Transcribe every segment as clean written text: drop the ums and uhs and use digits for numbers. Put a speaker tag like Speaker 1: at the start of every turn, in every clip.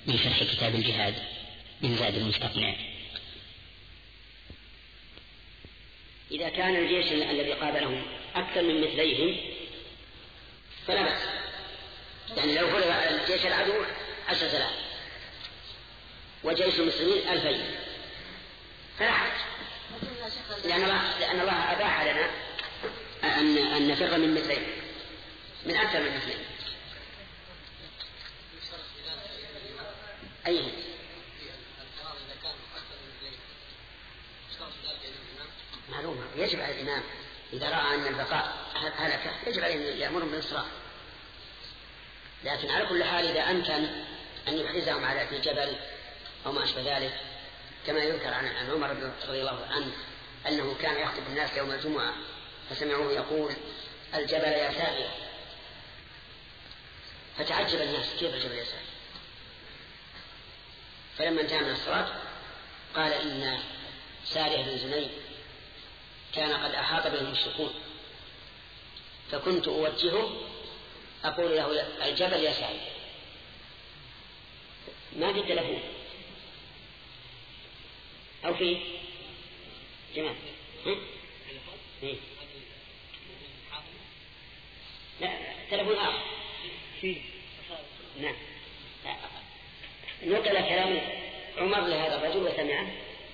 Speaker 1: من شرح كتاب الجهاد من زاد المستقنع.
Speaker 2: إذا كان الجيش الذي قابلهم أكثر من مثليهم فلا بأس، يعني لو غلب الجيش العدو 10,000 وجيش المسلمين 2000 فلا حرج، لأن الله أباح لنا أن نفر من مثلين، من أكثر من مثلين. أيهم معلومة يجب على الإمام إذا رأى أن البقاء هلكة يجب عليه أن يأمرهم بالإسراء، لكن على كل حال إذا أمكن أن يحرزهم على في جبل أو ما أشبه ذلك، كما يذكر عن عمر رضي الله عنه أنه كان يخطب الناس يوم الجمعة فسمعوه يقول الجبل يا سارية، فتعجب الناس كيف الجبل يا سارية، فلما انتهى من الصلاة قال إن سارية بن زنيد كان قد أحاط به المشركون فكنت أوجهه أقول له الجبل يا سارية، ما في التلفون أو في جمال لا تلفون آخر في نعم. نقل كلام عمر لهذا الرجل وسمعه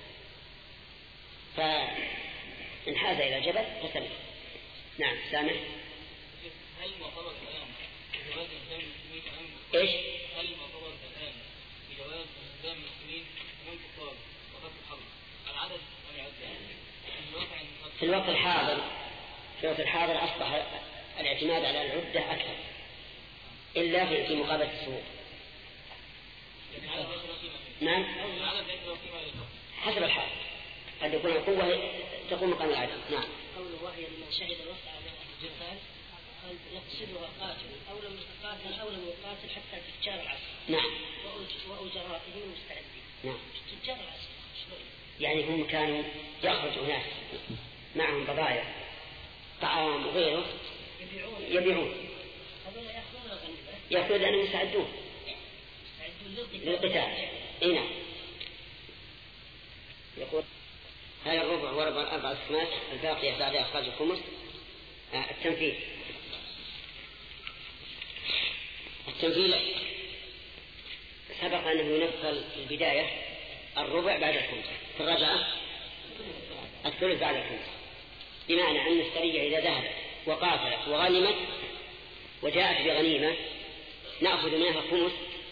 Speaker 2: فانحاز إلى الجبل فسمع. نعم سامع.
Speaker 3: هل معتبر الآن جواز إسلام المسلمين
Speaker 2: إيش؟
Speaker 3: هل معتبر الآن جواز إسلام المسلمين أمام كفار وقت الحرب العدد أم يعد؟
Speaker 2: في الوقت الحاضر أصبح الاعتماد على العدة أكثر إلا في مقابلة الصفوف. نعم حسب الحال قد يكون القوة تقوم مقام العدم. نعم.
Speaker 4: قوله وهي لمن شهد الوقت على الجهاد يقصدها قاتل أو لم يقاتل أو لم يقاتل حتى تجار العسكر.
Speaker 2: نعم.
Speaker 4: وأجرائهم المستعدين.
Speaker 2: نعم.
Speaker 4: تجار العسكر
Speaker 2: يعني هم كانوا يخرجوا ناس معهم بضائع طعام وغيره يبيعون يأخذون لأنهم يساعدون للقتال. نعم. يقول هذا الربع وربع 4 أخماس الباقية بعد إخراج الخمس. التنفيذ سبق أنه ينفل في البداية الربع بعد الخمس، في الرجعة الثلث بعد الخمس، بمعنى أن السرية إذا ذهبت وقاتلت وغنمت وجاءت بغنيمة نأخذ منها الخمس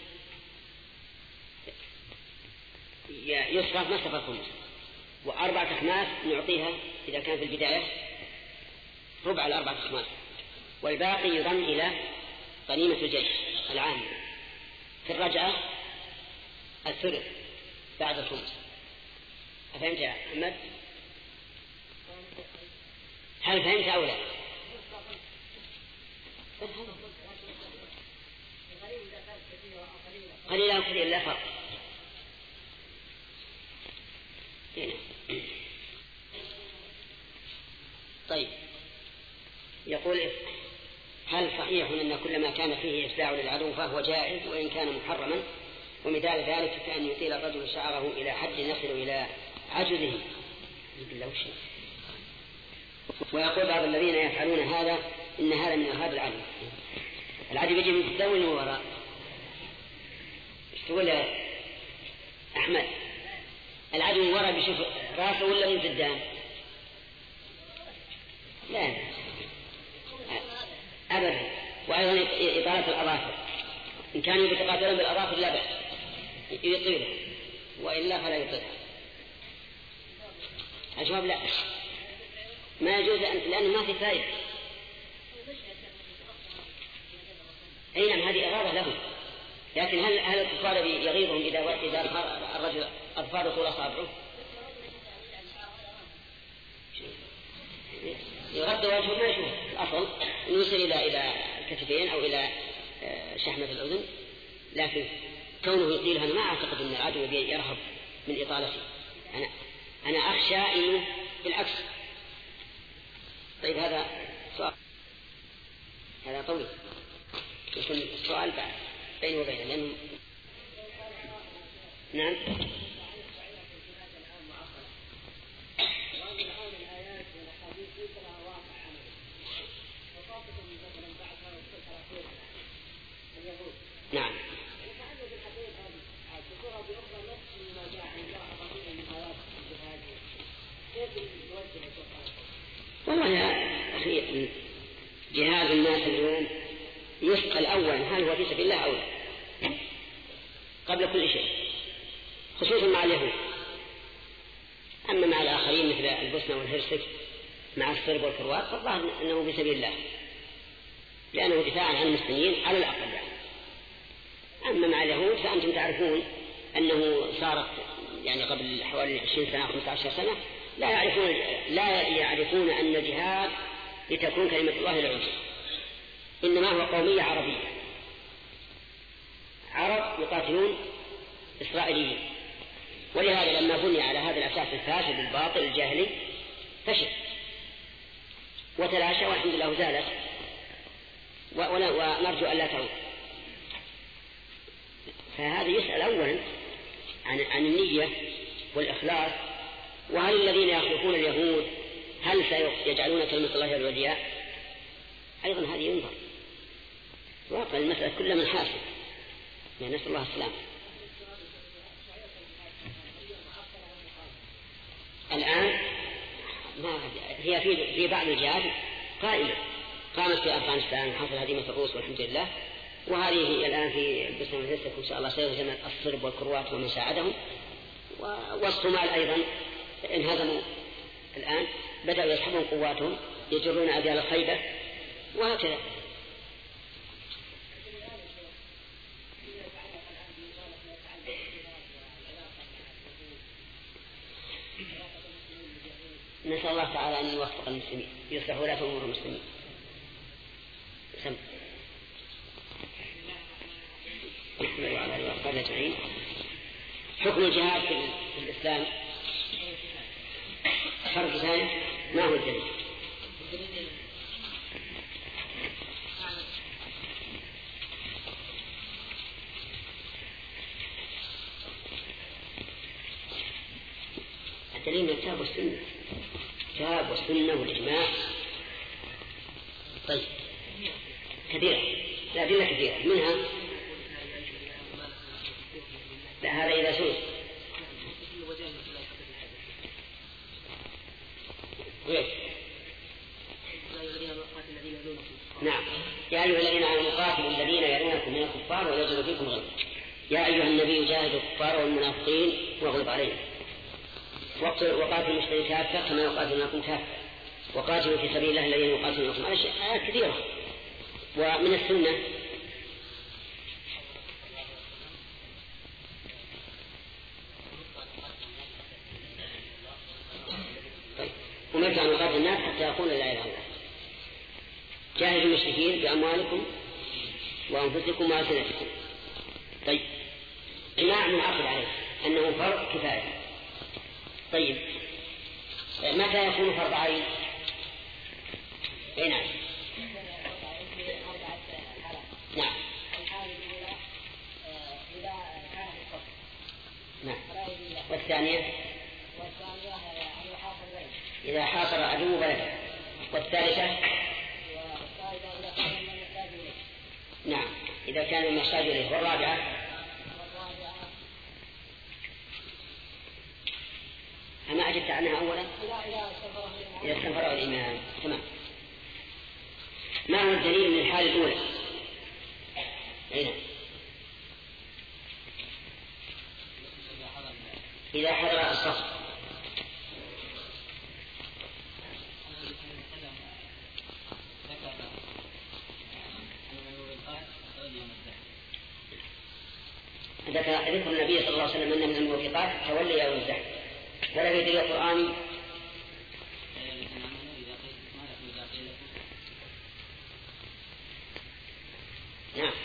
Speaker 2: يصرف مصرف الخمس، و4 أخماس نعطيها إذا كان في البداية ربع 4 أخماس، والباقي يضم إلى غنيمة الجيش العامة. في الرجعة الثلث بعد الخمس. أفهمت يا أحمد؟ هل فهمت أو لا؟ قليلا وكثيرا لا فرق. طيب يقول هل صحيح أن كل ما كان فيه إفزاع للعدو فهو جائز وإن كان محرما؟ ومثال ذلك كأن يطيل الرجل شعره إلى حد يصل إلى عجزه. ويقول بعض الذين يفعلون هذا إن هذا من إرهاب العدو. العدو يجي من قدام ومن وراء. ايش تقول يا أحمد؟ العدو من وراء بيشوف راسه ولا من قدام؟ لا أبدا. وأيضا إطالة الأظافر، إن كانوا يتقاتلون بالأظافر لا بأس يطيله، وإلا فلا يطيله. الجواب لا، ما يجوز لأنه ما في فائدة. أي نعم هذه إغاظة لهم، لكن هل الكفار يغيظهم إذا الرجل أظفاره طول أصابعه؟ يغطي وجهه ما يشوف الأصل أنه يصل إلى الكتفين أو إلى شحمة الأذن، لكن كونه يطيلها أنا ما أعتقد أن العدو يرهب من إطالته. أنا أخشى إنه بالعكس. طيب هذا سؤال هذا طويل، يكون السؤال بعد بينه وبينه لأنه نعم. نعم. والله يا أخي جهاد الناس اليوم يسأل أولا هل هو في سبيل الله أو لا قبل كل شيء، خصوصا مع اليهود. أما مع الآخرين مثل البوسنة والهرسك مع الصرب والكروات فالظاهر أنه في سبيل الله لأنه دفاعا عن المسلمين على الأقل يعني. أما مع اليهود فأنتم تعرفون أنه صارت يعني قبل حوالي 20 سنة 15 سنة لا يعرفون أن الجهاد لتكون كلمة الله العليا، إنما هو قومية عربية، عرب يقاتلون إسرائيليين. ولهذا لما بني على هذا الأساس الفاسد الباطل الجاهلي فشل وتلاشى والحمد لله زالت ونرجو أن لا تعود. فهذا يسأل أولا عن النية والإخلاص، وهل الذين يخلفون اليهود هل سيجعلون كلمة الله العليا؟ أيضا هذه ينظر واقع المسألة كل من حاسب يعني نسأل الله السلام. الآن هي في بعض الجهات قائمة قامت في أفغانستان حصل هزيمة الروس والحمد لله، وهذه هي الآن في البوسنة والهرسك إن شاء الله سيهزم الصرب والكروات ومن ساعدهم، والصومال أيضا انهزموا الآن بدأوا يسحبون قواتهم يجرون أذيال الخيبة وهكذا. نسأل الله تعالى أن يوفق المسلمين يصلح ولاة أمور المسلمين. حكم الجهاد في الإسلام فرق ثاني ما هو الدليل؟ الدليل من الكتاب والسنة، الكتاب والسنة والإجماع. طيب كثيرة، الأدلة كثيرة منها لا هذا إذا سئل نعم. يا أيها الذين آمنوا قاتلوا الذين يلونكم من الكفار ويجعلوا فيكم غلظة يا أيها النبي جاهد الكفار والمنافقين واغلظ عليهم وقاتلوا المشركين كافة كما يقاتلونكم كافة وقاتلوا في سبيل الله الذين يقاتلونكم. على آيات كثيرة. ومن السنة أمرت أن أقاتل الناس حتى يقول لا إله إلا الله. جاهدوا المشركين بأموالكم وأنفسكم وألسنتكم. طيب إجماع منعقد عليه أنه فرض كفاية. طيب متى يكون فرض عين؟ نعم نعم نعم. والثانية إذا حاصر عدو بلده. والثالثة نعم إذا كان المحتاج إليه. والرابعة أما أجبت عنها أولا إذا استنفره الإمام. تمام. ما هو الدليل من الحالة الأولى؟ هنا إذا حضر الصف ذكر النبي صلى الله عليه وسلم أن من الموافقات تولي يوم الزحف ولا في دليل قرآني. نعم.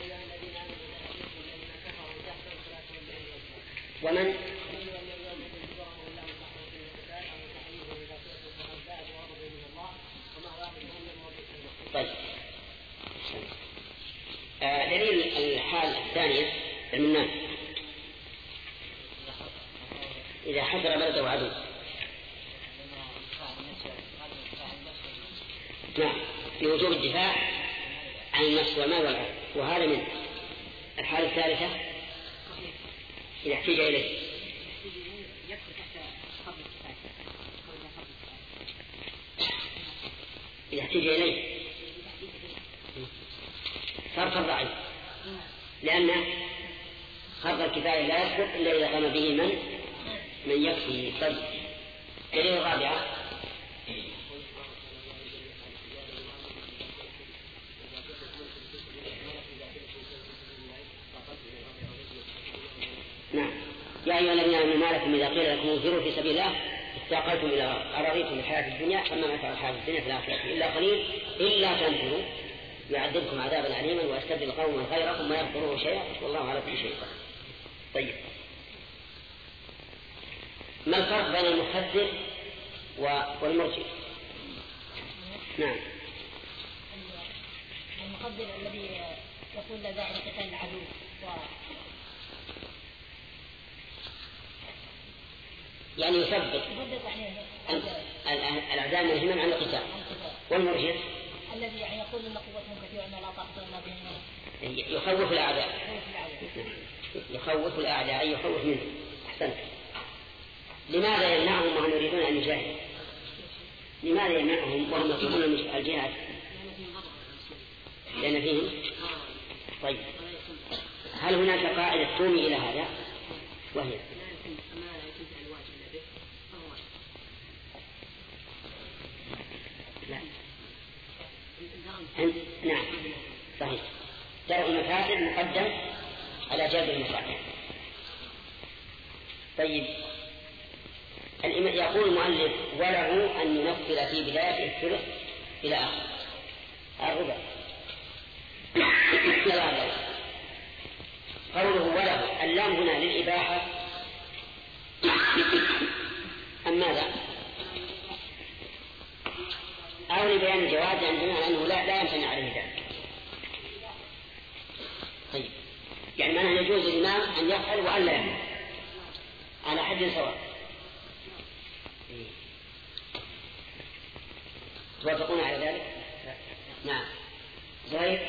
Speaker 2: ومن طيب دليل الحال الثانية المنان إذا حضر بلده عدو. نعم، بوجوب الدفاع عن النفس والمال والعرض. وهذا من الحالة الثالثة إذا احتاج إليه. إذا احتاج إليه صار فرض عين، لأن فرض الكفاية لا يسقط إلا إذا قام به من يكفي. طيب، دليل الرابعة نعم، يا أيها الذين آمنوا ما لكم إذا قيل لكم انفروا في سبيل الله استاقلتم إلى الأرض أرضيتم بالحياة الدنيا فما متاع الحياة الدنيا في الآخرة إلا قليل إلا تنفروا يعذبكم عذابا أليما ويستبدل قوما غيركم ما يضروه شيئا والله على كل شيء قدير. طيب، ما الفرق بين المخدر والمرجئ؟ نعم،
Speaker 4: المخدر الذي يقول لا داعي لقتال العدو
Speaker 2: يعني يثبت الأعداء منهما عن القتال. والمرجئ
Speaker 4: الذي يعني يقول إن قوتهم كثيرة أن لا طاقة لنا بهم،
Speaker 2: يخوف الأعداء. يخوف الأعداء أي يخوف منهم. أحسنت. لماذا يمنعهم وهم يريدون أن يجاهدوا؟ لماذا يمنعهم وهم يطلبون الجهاد؟ لأن فيهم. طيب، هل هناك قاعدة تومي إلى هذا؟ وهي نعم صحيح، درء المفاسد مقدم على جلب المصالح. طيب، يقول المؤلف وله أن ينفذ في بداية الثلث إلى آخر الربع. قوله وله اللام هنا للإباحة أم ماذا؟ أو لبيان الجواز عندنا أنه لا يمتنع عليه ذلك. طيب، يعني معنى يجوز الإمام أن يفعل وأن لا يفعل على حد سواء. توافقون على ذلك؟ نعم. زهير؟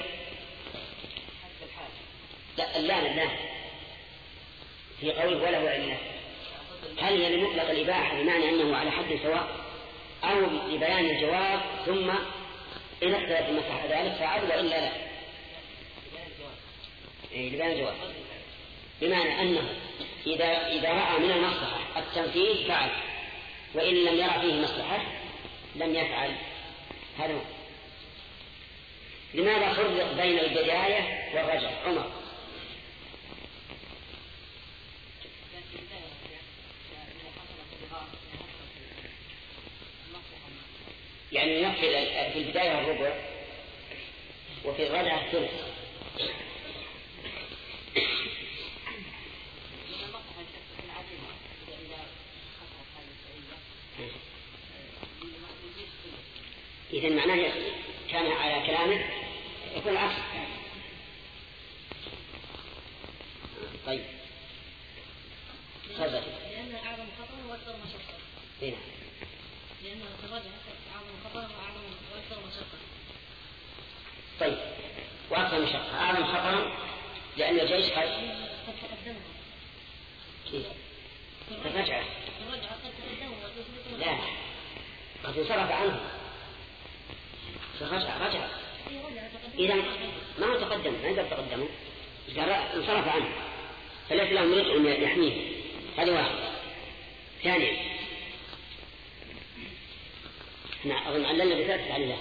Speaker 2: لا، اللام في قول وله علم. هل هي لمطلق الإباحة بمعنى أنه على حد سواء أو لبيان الجواب ثم إن اختلف المسح ذلك فعل وإلا لا؟ لبيان الجواب بمعنى أنه إذا رأى من المصلحة التنفيذ فعل وإن لم يرى فيه مصلحة لم يفعل. هذا لماذا فرق بين البداية والرجع؟ عمر. يعني ينفذ في البداية الربع وفي الرجعة الثلث. إذن معناه كان على كلامه يكون عكس. طيب، تفضل.
Speaker 4: لأن أعظم خطر وأكثر مشقة.
Speaker 2: هنا.
Speaker 4: لأن الرجع أعظم خطر وأعظم وأكثر مشقة.
Speaker 2: طيب، وأكثر مشقة أعظم خطر لأن الجيش قد
Speaker 4: تقدمه.
Speaker 2: كيف؟ الرجعة.
Speaker 4: الرجعة قد تقدمه.
Speaker 2: لا، قد انصرف عنه. رجع. إذا ما هو تقدم، ما يقدر تقدمه، انصرف عنه فليس له مرجع أن يحميه. هذه واحدة. ثانيا، احنا أظن عللنا بثلاثة علة.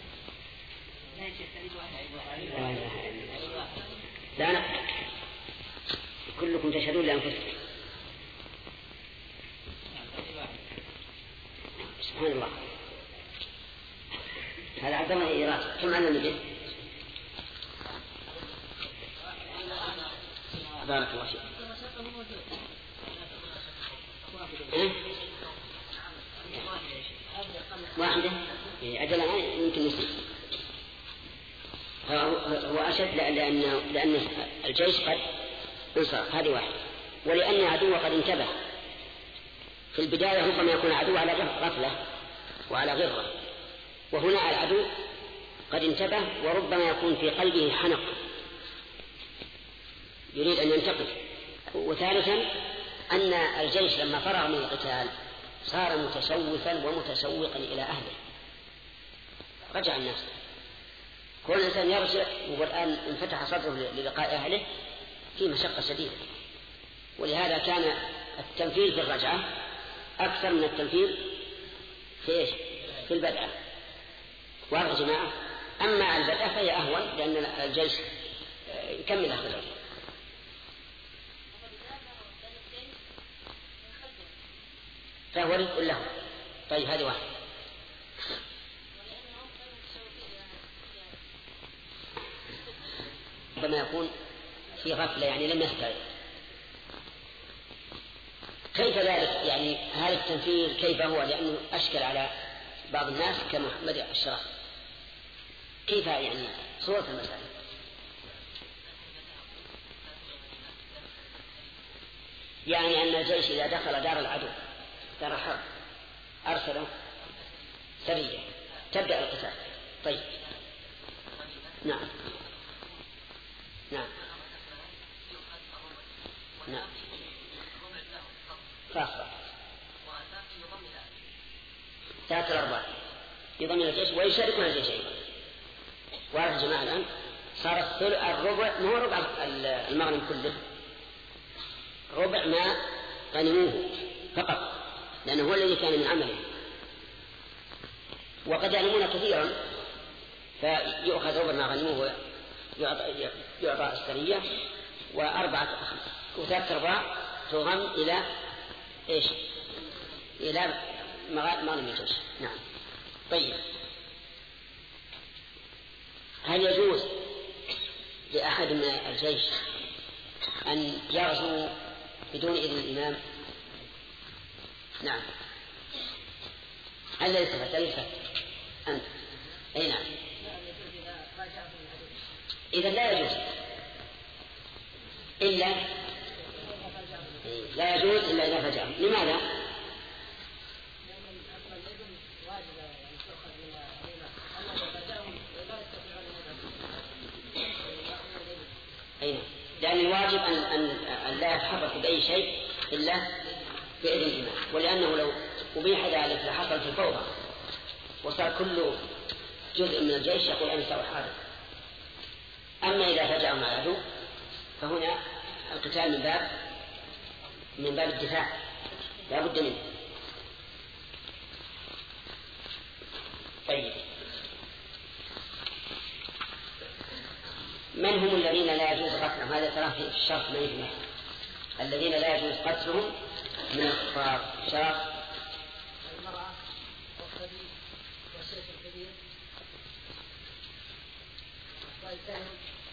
Speaker 2: لا نقطع، كلكم تشهدون لأنفسكم. سبحان الله، هذا عبد الله إيراد كم على النبي؟ بارك الله فيك. واحدة أجل يمكن نسي. هو أشد لأن الجيش قد انصرف، هذه واحدة. ولأن عدو قد انتبه في البداية ربما يكون العدو على غفلة وعلى غرة، وهنا العدو قد انتبه وربما يكون في قلبه حنق يريد أن ينتقم. وثالثا أن الجيش لما فرغ من القتال صار متشوفا ومتشوقا إلى أهله، رجع الناس، كل إنسان يرجع والآن انفتح صدره للقاء أهله في مشقة شديدة. ولهذا كان التنفيذ في الرجعة أكثر من التنفيذ في البدء. واضح يا جماعة؟ أما البدء فهي أهون لأن الجيش يكمل أخذه. فهو رزق له. طيب هذه واحدة. ربما يكون في غفلة يعني لم يستعد. كيف ذلك؟ يعني هذا التنفيذ كيف هو؟ لأنه أشكل على بعض الناس كمحمد الشرف. كيف يعني صورة المسألة؟ يعني أن الجيش إذا دخل دار العدو دار الحرب أرسل سرية تبدأ القتال. طيب نعم نعم نعم فاصلة ثلاثة الأرباع يضمن الجيش ويشاركون الجيش أيضا. واضح يا جماعة؟ الآن صار الربع ما هو ربع المغنم كله، ربع ما غنموه فقط لأنه هو الذي كان من عمله. وقد يغنمون كثيرا فيؤخذ ربع ما غنموه يعطى السرية وثلاثة أرباع تضم إلى إيش؟ إلى مغنم الجيش. نعم. طيب هل يجوز لأحد من الجيش أن يغزو بدون إذن الإمام؟ نعم. هل ليس أنت؟ أي نعم. إذا لا يجوز إلا إذا فجأهم. لماذا؟ لأن الواجب أن لا يتحرك بأي شيء إلا بإذن الإمام، ولأنه لو أبيح ذلك لحصلت الفوضى وصار كل جزء من الجيش يقول أنا سوي حاضر. أما إذا فجأوا مع العدو فهنا القتال من باب الدفاع لا بد منه. طيب من هم الذين لا يجوز قتلهم؟ هذا تراه في الشرط ما يجمع الذين لا يجوز قتلهم من الكفار. شرط
Speaker 4: المرأة والصبي والشيخ الكبير والفهم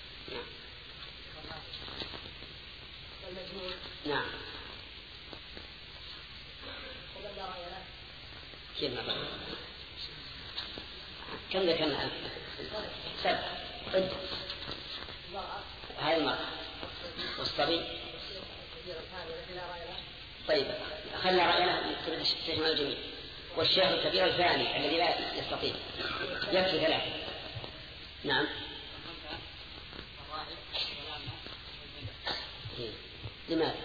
Speaker 4: والمجنون.
Speaker 2: نعم.
Speaker 4: ومن لا رأي له.
Speaker 2: كم ذكرنا؟ 7. هذه المرأة والصبي. طيب خلنا رأينا تجمع الجميع. والشيخ الكبير الثاني الذي لا يستطيع يكفي 3. نعم. لماذا؟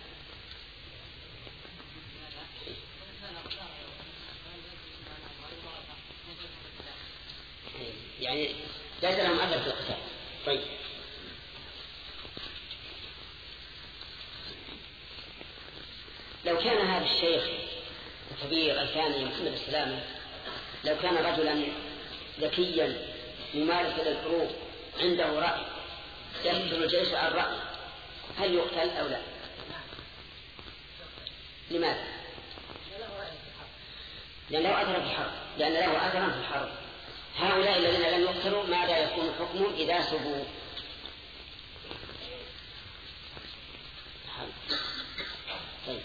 Speaker 2: يعني ليس لهم أثر في القتال. طيب لو كان هذا الشيخ الكبير الثاني محمد السلامة لو كان رجلا ذكيا ممارسا للحروب عنده رأي يقتل الجيش على الرأي، هل يقتل أو لا؟ لماذا؟ لأن له أثر في الحرب. هؤلاء الذين لم يقتلوا ماذا يكون حكمهم إذا سبوا؟ طيب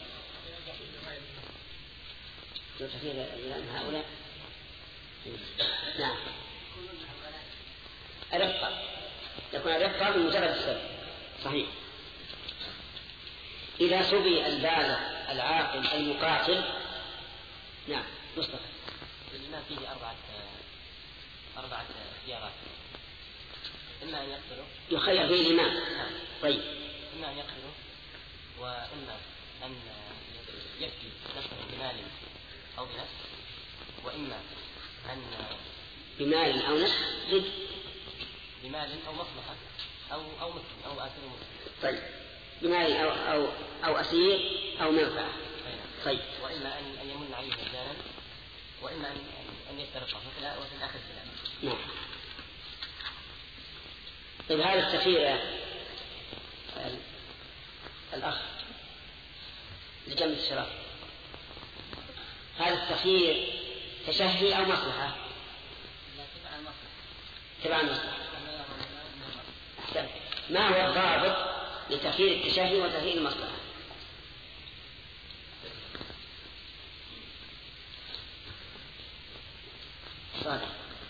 Speaker 2: يتفيد الإمام هؤلاء. نعم. الرفقة يكون الرفقة بمجرد السبب. صحيح. إذا سبي البالغ العاقل المقاتل. نعم مصطفى.
Speaker 1: الإمام فيه أربعة اختيارات، إما أن يقتله
Speaker 2: يخير فيه الإمام.
Speaker 1: نعم.
Speaker 2: طيب.
Speaker 1: إما أن يقتله، وإما أن يفتي نفسه بمال أو بنفس، وإما أن
Speaker 2: بمال أو نفس ضد
Speaker 1: بمال أو مصلحة أو مسلم أو أسير مسلم.
Speaker 2: طيب بمال أو أسير أو منفعة. طيب.
Speaker 1: وإما أن يمن عليه مجانا، وإما أن يسترقه وفي الآخر سلام.
Speaker 2: نعم. طيب هذا السفير الأخ لجنب الشراب، هذا السفير تشهي أو مصلحة؟ تبع المصلحة. أحسن. ما هو الضابط لتخيير التشهي وتخيير المصلحة؟ صالح.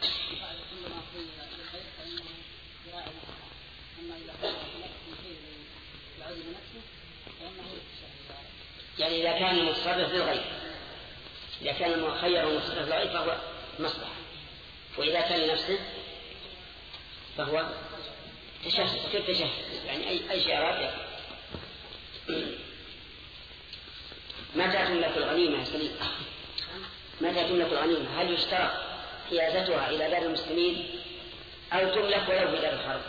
Speaker 2: يعني إذا كان المتصرف للغير، إذا كان المخير المتصرف للغير فهو مصلحة، وإذا كان لنفسه فهو تشهد. كيف تشهد؟ يعني أي شيء رابع. متى تملك الغنيمة؟ متى تملك الغنيمة؟ هل يشترط حيازتها إلى دار المسلمين أو تملك ولو في دار الحرب؟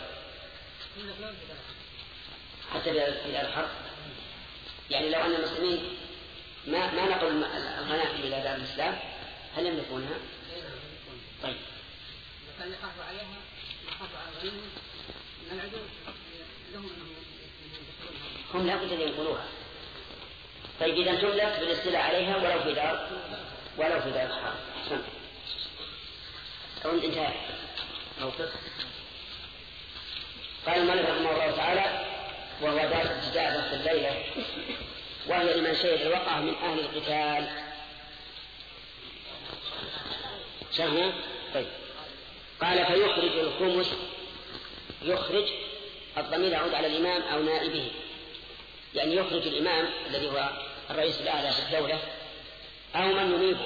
Speaker 2: حتى في دار الحرب. يعني لو أن المسلمين ما نقل الغنائم إلى دار الإسلام هل يملكونها؟ طيب.
Speaker 4: كان يخاف عليها يخاف على الغنيمة من العدو لهم
Speaker 2: هم لا بد أن ينقلوها. طيب إذا تملك بالاستيلاء عليها ولو في دار الحرب. أحسن. انتهى موقف. قال المؤلف رحمه الله تعالى: وهو دار الجداء في الليلة، وهي لمن شهد الوقعة من أهل القتال. شهر. طيب. قال: فيخرج الخمس. يخرج الضمير يعود على الإمام أو نائبه، يعني يخرج الإمام الذي هو الرئيس الأعلى في الدولة أو من ينيبه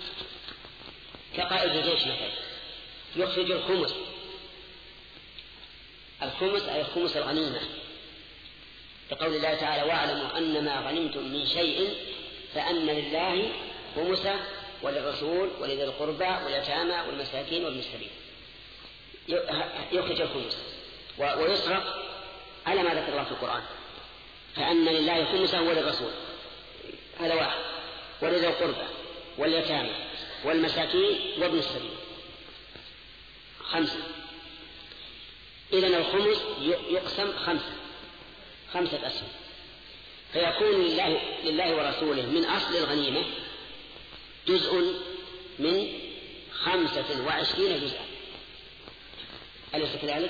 Speaker 2: كقائد الجيش مثلا، يخرج الخمس. الخمس أي خمس الغنيمة، لقول الله تعالى: واعلموا أن ما غنمتم من شيء فأن لله خمسه وللرسول ولذي القربى واليتامى والمساكين وابن السبيل. يخرج الخمس ويصرف على ما ذكر الله في القرآن، فأن لله خمسه وللرسول، هذا واحد، ولذي القربى واليتامى والمساكين وابن السبيل، 5. إذن الخمس يقسم 5 أسهم، فيكون لله ورسوله من أصل الغنيمة جزء من 25 جزءا. أليس كذلك؟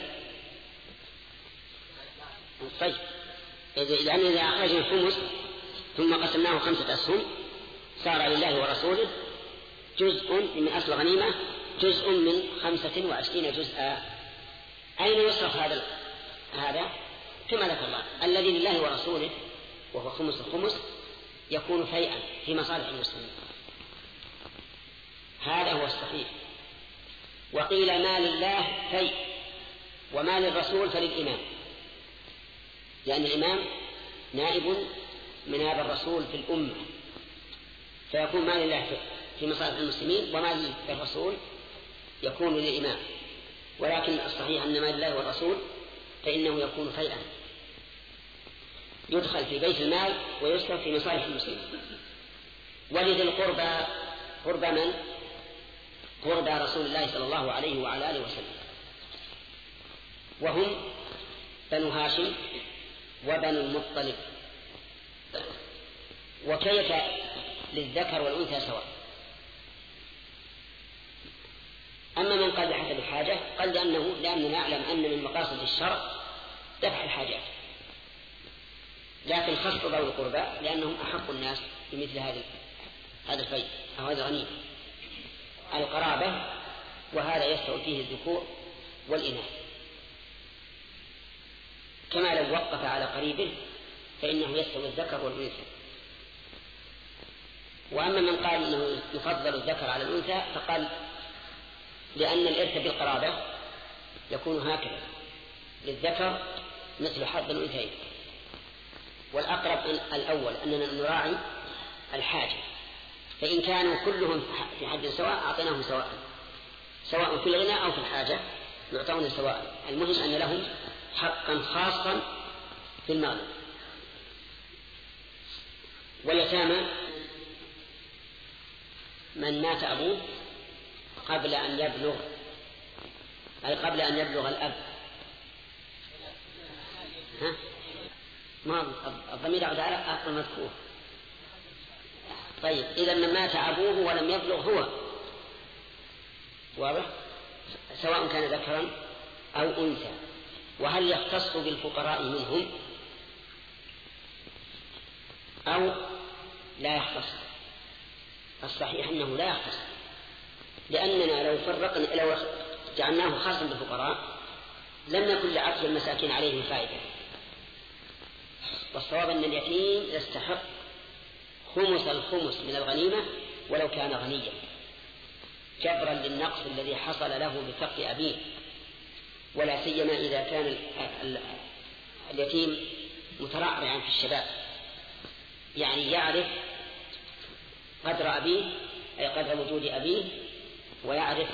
Speaker 2: طيب، لأن إذا أخرجنا الخمس ثم قسمناه 5 أسهم صار لله ورسوله جزء من أصل الغنيمة، جزء من 25 جزءا. أين يصرف هذا؟ كما ذكر الله: الذي لله ورسوله وهو خمس الخمس يكون فيئا في مصالح المسلمين. هذا هو الصحيح. وقيل ما لله فيء وما للرسول فللإمام، لأن الإمام نائب من هذا الرسول في الأمة، فيكون ما لله في مصالح المسلمين وما للرسول يكون للإمام. ولكن الصحيح أن ما لله والرسول فإنه يكون فيئا، يدخل في بيت المال ويصرف في مصالح المسلمين. ولذي القربى، قربى من؟ قربى رسول الله صلى الله عليه وعلى آله وسلم، وهم بنو هاشم وبنو المطلب. وكيف للذكر والأنثى سواء؟ أما من قال بحسب الحاجة قال لأننا نعلم أن من مقاصد الشرع دفع الحاجات، لكن خص ذوي القربى لأنهم أحق الناس بمثل هذا الفيء أو هذا الغنيمة، القرابة، وهذا يستوي فيه الذكور والإناث، كما لو وقف على قريبه فإنه يستوي الذكر والأنثى. وأما من قال إنه يفضل الذكر على الأنثى فقال لأن الإرث بالقرابة يكون هكذا، للذكر مثل حظ الأنثيين. والأقرب الأول أننا نراعي الحاجة، فإن كانوا كلهم في حد سواء أعطيناهم سواء في الغنى أو في الحاجة يعطون سواء. المهم أن لهم حقا خاصا في المال. واليتامى من مات أبوه قبل أن يبلغ، أي قبل أن يبلغ الأب. ما الضمير يعود على أصل المذكور. طيب إذا من مات أبوه ولم يبلغ هو، واضح؟ سواء كان ذكرا أو أنثى. وهل يختص بالفقراء منهم أو لا يختص؟ الصحيح أنه لا يختص، لأننا لو جعلناه خاصا بالفقراء لم يكن لعطف المساكين عليهم فائدة. والصواب أن اليتيم يستحق الخمس من الغنيمة ولو كان غنيا، جبرا للنقص الذي حصل له بفقد أبيه، ولا سيما إذا كان اليتيم مترعرعا في الشباب، يعني يعرف قدر أبيه أي قدر وجود أبيه، ويعرف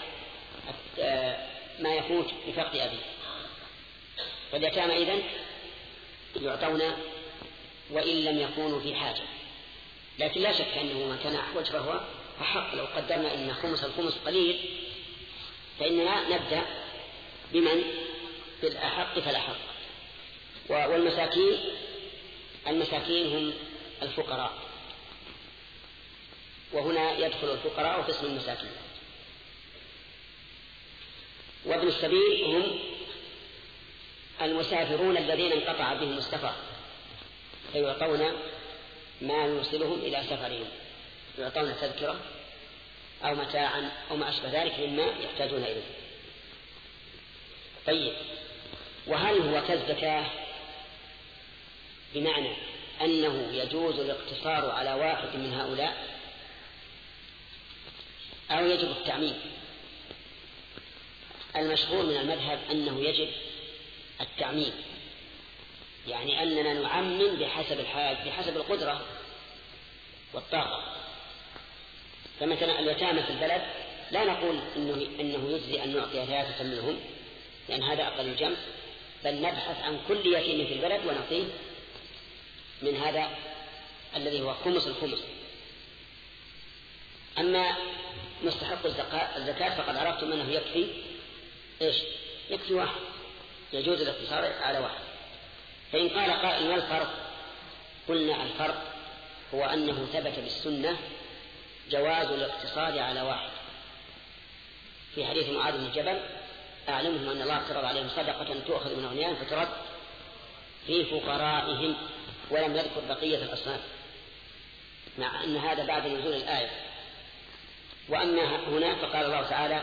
Speaker 2: ما يفوت بفقد أبيه. فاليتامى إذن يعطون وإن لم يكونوا في حاجة، لكن لا شك أنه ما كان أحوج فهو أحق. لو قدرنا أن الخمس قليل فإننا نبدأ بمن بالأحق فالأحق. والمساكين هم الفقراء، وهنا يدخل الفقراء في اسم المساكين. وابن السبيل هم المسافرون الذين انقطع بهم السفر، فيعطون ما يوصلهم إلى سفرهم، يعطون تذكرة أو متاعا أو ما أشبه ذلك مما يحتاجون إليه. طيب، وهل هو كالزكاة بمعنى أنه يجوز الاقتصار على واحد من هؤلاء أو يجب التعميم؟ المشهور من المذهب أنه يجب التعميم، يعني أننا نعمم بحسب الحال بحسب القدرة والطاقة. فمثلا اليتامى في البلد لا نقول إنه يجزي أن نعطي 3 منهم لأن هذا أقل الجمع، بل نبحث عن كل يتيم في البلد ونعطيه من هذا الذي هو الخمس. أما مستحق الزكاة فقد عرفتم أنه يكفي واحد، يجوز الاقتصار على واحد. فإن قال قائل ما الفرق؟ قلنا الفرق هو أنه ثبت بالسنة جواز الاقتصار على واحد في حديث معاذ بن جبل: أعلمهم أن الله افترض عليهم صدقة تؤخذ من أغنيائهم فترد في فقرائهم، ولم يذكر بقية الأصناف، مع أن هذا بعد نزول الآية. وأما هنا فقال الله تعالى: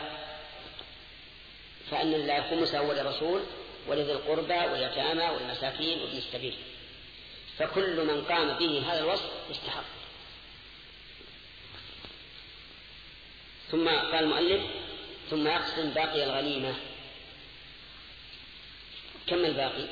Speaker 2: فأن الله الخمس وللرسول ولذي القربى واليتامى والمساكين وابن السبيل. فكل من قام به هذا الوصف يستحق. ثم قال المؤلف: ثم يقسم باقي الغنيمة. كم الباقي؟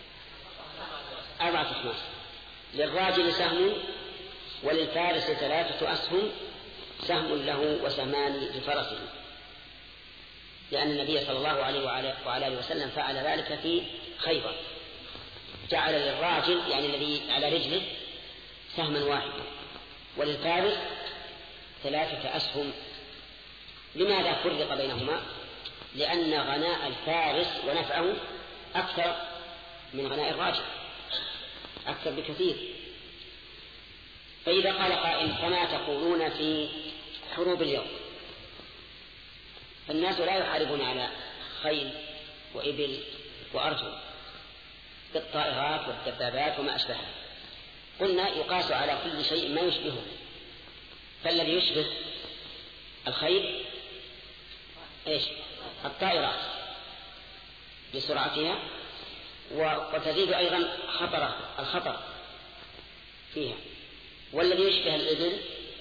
Speaker 2: 4 أخماس. للراجل سهم وللفارس 3 أسهم، سهم له وسهمان لفرسه، لأن النبي صلى الله عليه وعلى آله وسلم فعل ذلك في خيبر، جعل للراجل يعني الذي على رجله سهما واحدا، وللفارس 3 أسهم. لماذا فرق بينهما؟ لأن غناء الفارس ونفعه أكثر من غناء الراجل، أكثر بكثير. فإذا قال قائل: فما تقولون في حروب اليوم؟ فالناس لا يحاربون على خيل وإبل وأرجل بالطائرات والدبابات وما أشبهها. قلنا يقاس على كل شيء ما يشبهه، فالذي يشبه الخيل الطائرات بسرعتها، وتزيد أيضا الخطر فيها. والذي يشبه الإبل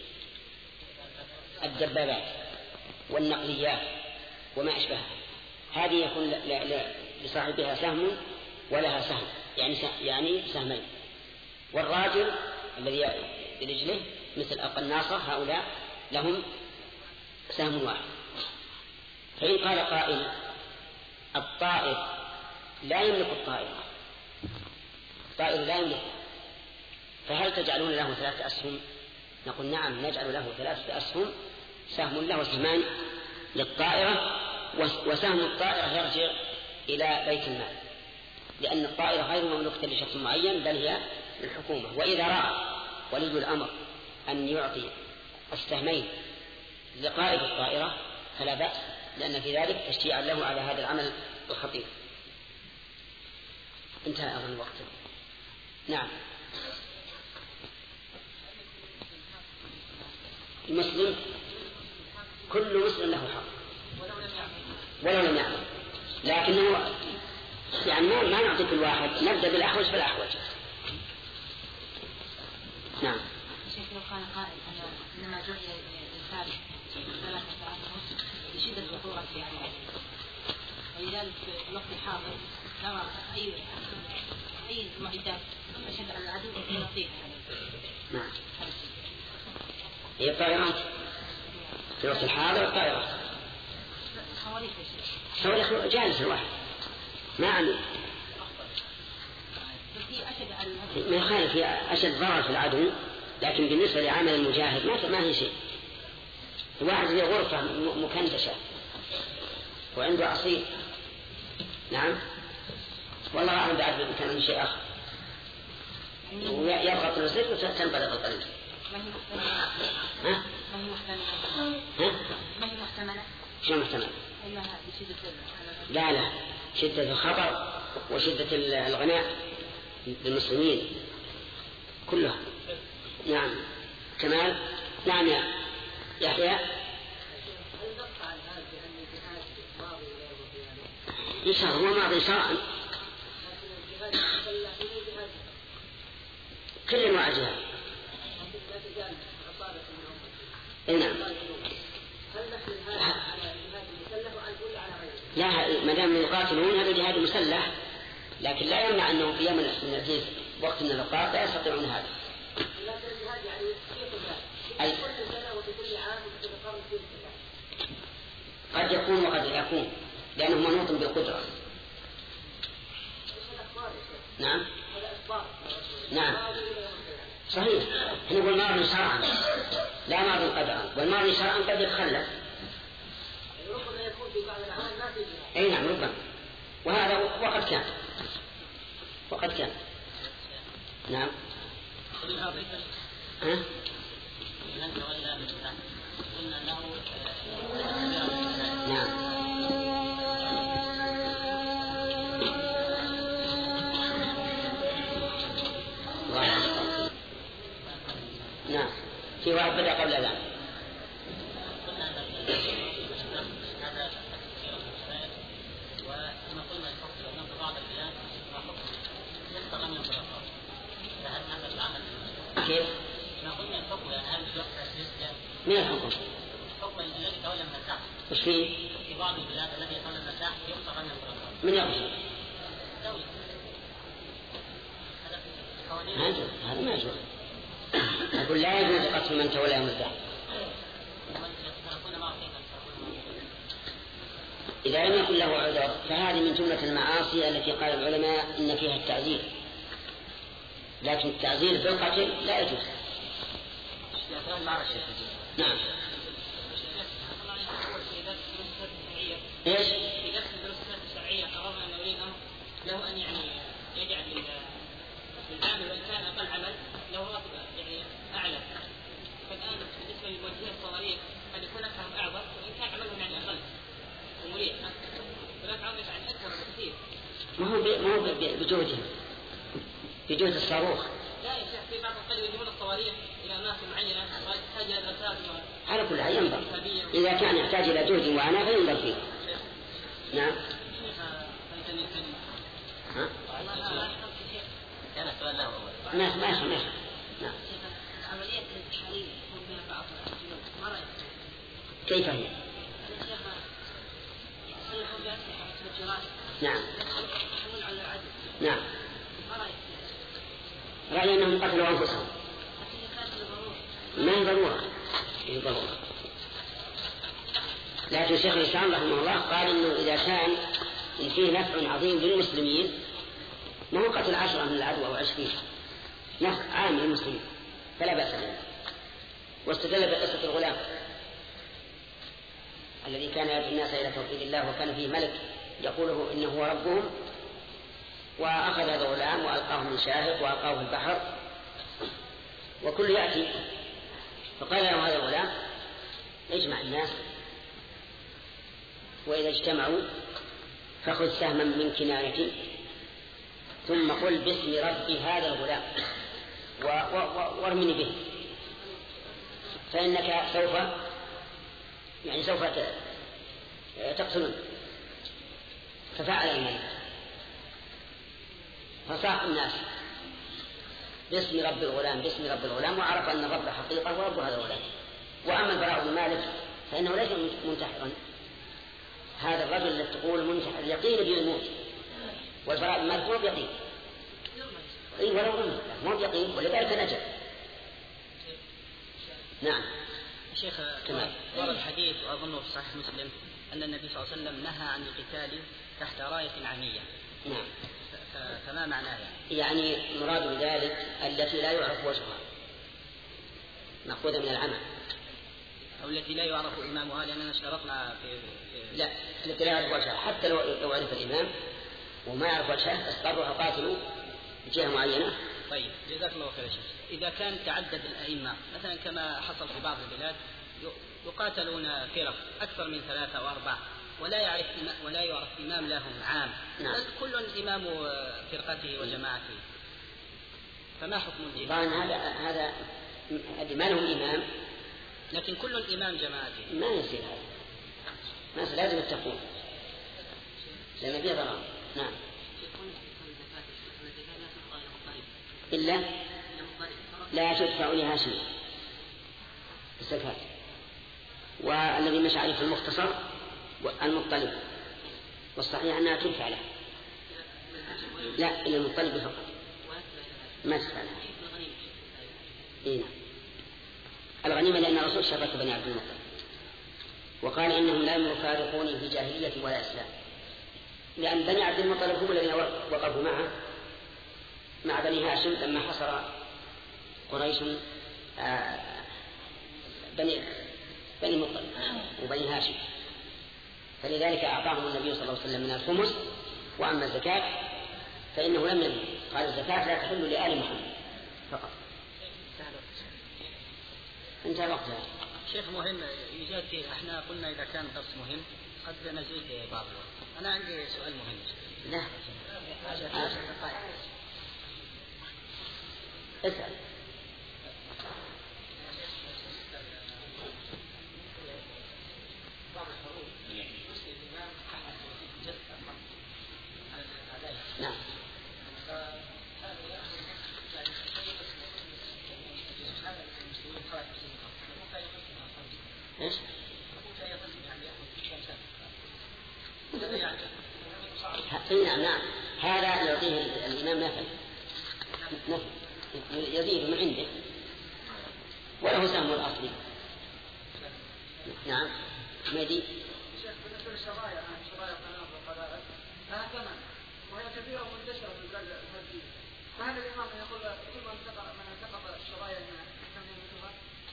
Speaker 2: الدبابات والنقليات وما أشبهها، هذه يكون لصاحبها سهم ولها سهم، يعني سهمين. والراجل الذي برجله مثل القناصة هؤلاء لهم سهم واحد. فإن قال قائل الطائر لا يملك الطائرة، الطائر لا يملك، فهل تجعلون له 3 أسهم؟ نقول نعم، نجعل له 3 أسهم، سهم له وسهمان للطائرة، وسهم الطائرة يرجع إلى بيت المال، لأن الطائرة غير مملوكة لشخص معين بل هي للحكومة. وإذا رأى ولي الأمر أن يعطي السهمين لقائد الطائرة فلا بأس، لأن في ذلك تشجيعا له على هذا العمل الخطير. انتهى أظن الوقت. نعم. المسلم كل مسلم له حق ولو لم يعمل، لكنه يعني ما نعطي كل واحد، نبدأ بالأحوج فالأحوج. نعم.
Speaker 5: شيخ لو كان قائل إنما جعل الإنسان 3 أشهر لشدة الخطورة في عمله، ولذلك في الوقت الحاضر نرى أي معدات أشد على العدو يعطيها.
Speaker 2: نعم. هي الطائرات في الوقت الحاضر، الطائرات صواريخ جالس الواحد ما عنده، ما يخالف في أشد ضرر في العدو، لكن بالنسبة لعمل المجاهد ما هي شيء. الواحد في غرفة مكندشة وعنده عصير، نعم والله أعلم بعد كان شيء آخر، ويضغط الوزير وتنبلغ القلب.
Speaker 5: ما هي محتملة؟
Speaker 2: شو محتملة؟ لا شدة الخطر وشدة الغناء للمسلمين كلها. نعم. كمال. نعم يا يحيى. إيش هو ماضي شرعا كل انواع الجهاد. نعم. لا ما دام يقاتلون هذا جهاد مسلح، لكن لا يمنع انه في يوم من الجيش وقت من الاوقات لا يستطيعون هذا. قد يكون وقد لا يكون لانه منوط بالقدره. نعم نعم صحيح. احنا نقول ماضي شرعا لا ماضي قدرا، والماضي شرعا قد يتخلف.
Speaker 4: ربما يكون في بعض الأعمال ما في جهاد.
Speaker 2: اي نعم ربما، وهذا وقد كان. نعم. ها؟ نعم. نعم. في واحد بدأ قبل الآن.
Speaker 1: وكما قلنا الفصل أنه في بعض البلاد ما حكم يستغنى من الضرطات، فهل هذا العمل
Speaker 2: كيف؟
Speaker 1: ما قلنا الحكم يعني هل يحدث الإسلام؟
Speaker 2: من الحكم؟
Speaker 1: الحكم الذي تولى المساح.
Speaker 2: وش فيه؟
Speaker 1: في بعض البلاد التي تولى المساح يستغنى من الضرطات.
Speaker 2: من يقصد؟
Speaker 1: دولة.
Speaker 2: هذا ما يجوز. أقول لا يجوز قتل من تولى المساح. إذا لم يكن له عذر فهذه من جملة المعاصي التي قال العلماء إن فيها التعزير، لكن التعزير بالقتل لا يجوز. نعم. ايش؟
Speaker 3: في درس الدروس الشرعية قررنا أن ولي الأمر له أن يعني يجعل للعامل وإن كان أقل عمل له راتب يعني أعلى. فالآن بالنسبة للموجهين الصواريخ قد يكون أكثر أعظم وإن كان عملهم يعني أقل ومريح، هناك عمل يعني أكثر بكثير.
Speaker 2: ما هو بجهدهم، بجهد الصاروخ.
Speaker 3: لا يا شيخ، في بعض قد يوجهون الصواريخ إلى أماكن معينة وتحتاج إلى دراسات.
Speaker 2: على كل حال ينظر، إذا كان يحتاج إلى جهد وعناء فينظر فيه. نعم.
Speaker 1: كان السؤال له أول.
Speaker 2: ما نعم.
Speaker 5: العملية الانتحارية يكون بها بعض الجنود ما رأيك؟
Speaker 2: كيف هي؟
Speaker 5: يسلحون بأسلحة متفجرات.
Speaker 2: نعم.
Speaker 5: يحملون على العدو.
Speaker 2: نعم.
Speaker 5: ما رأيك؟
Speaker 2: رأي أنهم قتلوا أنفسهم. ما هي ضرورة. هي ضرورة. لكن شيخ الإسلام رحمه الله قال إنه إذا كان فيه نفع عظيم للمسلمين ما هو قتل 10 من العدو أو 20 نفع عام للمسلمين فلا بأس به. واستدل بقصة الغلام الذي كان يدعو الناس إلى توحيد الله وكان فيه ملك يقوله إنه هو ربهم وأخذ هذا الغلام وألقاه من شاهق وألقاه في البحر وكل يأتي فقال له هذا الغلام اجمع الناس وإذا اجتمعوا فخذ سهما من كنانتي ثم قل باسم ربي هذا الغلام وارمني به فإنك سوف تقتلون. ففعل الملك فصاح الناس باسم رب الغلام باسم رب الغلام وعرف أن الرب حقيقة ورب هذا الغلام. وأما البراء بن مالك فإنه ليس منتحرا. هذا الرجل الذي تقول منتحر يقين بالموت والبراء بن مالك مو بيقين ولو رمي مو بيقين ولذلك نجا. نعم.
Speaker 3: شيخ ورد الحديث وأظنه في صحيح مسلم أن النبي صلى الله عليه وسلم نهى عن القتال تحت راية عامية.
Speaker 2: نعم.
Speaker 3: فما معناه
Speaker 2: يعني مراد بذلك التي لا يعرف وجهها مأخوذة من العمل
Speaker 3: أو التي لا يعرف إمامها لأننا اشترطنا في
Speaker 2: لا التي لا يعرف وجهها حتى لو عرف الإمام وما يعرف وجهه اضطروا قاتلوا بجهة معينة.
Speaker 3: طيب جزاك الله خير شيخ. إذا كان تعدد الأئمة مثلا كما حصل في بعض البلاد يقاتلون فرق أكثر من 3 أو 4 ولا يعرف إمام لهم عام.
Speaker 2: نعم.
Speaker 3: كل إمام فرقته وجماعته فما حكم الجهاد؟
Speaker 2: طبعا هذا ما لهم إمام
Speaker 3: لكن كل إمام جماعته
Speaker 2: ما يصير هذا الناس لازم يتقون لأن فيه ضرر. نعم. إلا لا تدفع لها شيء الزكاة. والذي مشى عليه في المختصر المطلب والصحيح أنها تدفع له لا إلا المطلب فقط ما تدفع لها. إيه. الغنيمة لأن الرسول شرك بني عبد المطلب وقال إنهم لا يفارقوني في جاهلية ولا إسلام لأن بني عبد المطلب هم الذين وقفوا مع بني هاشم لما حصر قريش بني مطلب وبني هاشم فلذلك أعطاهم النبي صلى الله عليه وسلم من الخمس. وأما الزكاة فإنه لم ينهي قال الزكاة لا تحل لآل محمد فقط. انتهى وقتها.
Speaker 3: شيخ مهم يجاد فيه احنا قلنا إذا كان درس مهم قد نزيد بعض الوقت. أنا عندي سؤال مهم.
Speaker 2: لا اسأل. نعم. ايش؟ نعم هذا يعطيه الإمام نفل يزيد من عنده وله سهم الأصلي. نعم. مدي
Speaker 6: بالنسبة للشرايع القناة والقذائف لها ثمن وهي كثيرة ومنتشرة في البلد الفردية فهل الإمام يقول كل من انتقض الشرايع مثلها؟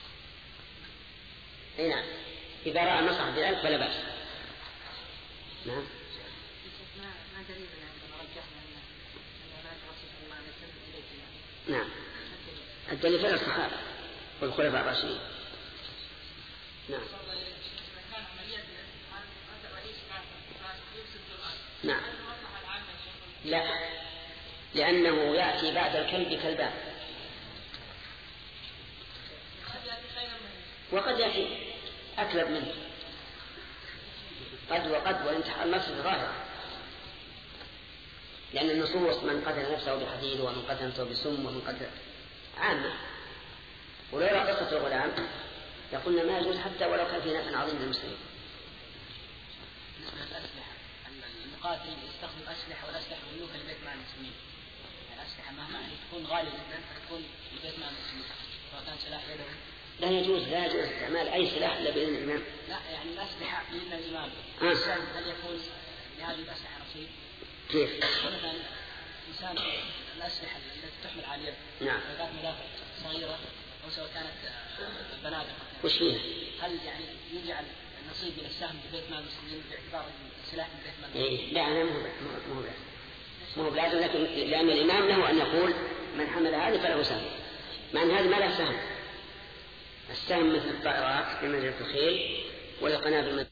Speaker 2: اي نعم إذا رأى المصلحة بذلك فلا بأس. نعم.
Speaker 5: ما دليل عندما رجحنا أن لا الرسول صلى الله عليه وسلم إليك.
Speaker 2: نعم. الدليل فعل الصحابة والخلفاء الراشدين. نعم. نعم. لا لأنه يأتي بعد الكلب كلبان وقد يأتي أكلب منه قد والانتحار نفسه ظاهرة لأن النصوص من قتل نفسه بحديد ومن قتل نفسه بسم ومن قتل عامة ولولا قصة الغلام يقولنا ما يجوز حتى ولو كان في نفع عظيم للمسلمين.
Speaker 1: بالنسبة للأسلحة المقاتل يستخدم أسلحة والأسلحة مملوكة لبيت مال المسلمين. الأسلحة مهما تكون غالية جدا فتكون لبيت مال المسلمين سواء كان سلاح يدوي.
Speaker 2: لا يجوز استعمال أي سلاح إلا بإذن الإمام.
Speaker 1: لا يعني الأسلحة بإذن الإمام. هل يكون لهذه الأسلحة نصيب؟
Speaker 2: كيف؟
Speaker 1: مثلا إنسان الأسلحة التي تحمل على اليد.
Speaker 2: نعم.
Speaker 1: سواء كانت مدافع صغيرة أو سواء كانت بنادق.
Speaker 2: وش فيها؟
Speaker 1: هل يعني يجعل النصيب من السهم ببيت مال المسلمين باعتبار السلاح من بيت مال
Speaker 2: المسلمين؟ لا أنا مو بلازم لكن لأن الإمام له أن يقول من حمل هذه فله سهم. مع أن هذه ما له سهم. السهم مثل الطائرات بمنزلة الخيل والقنابل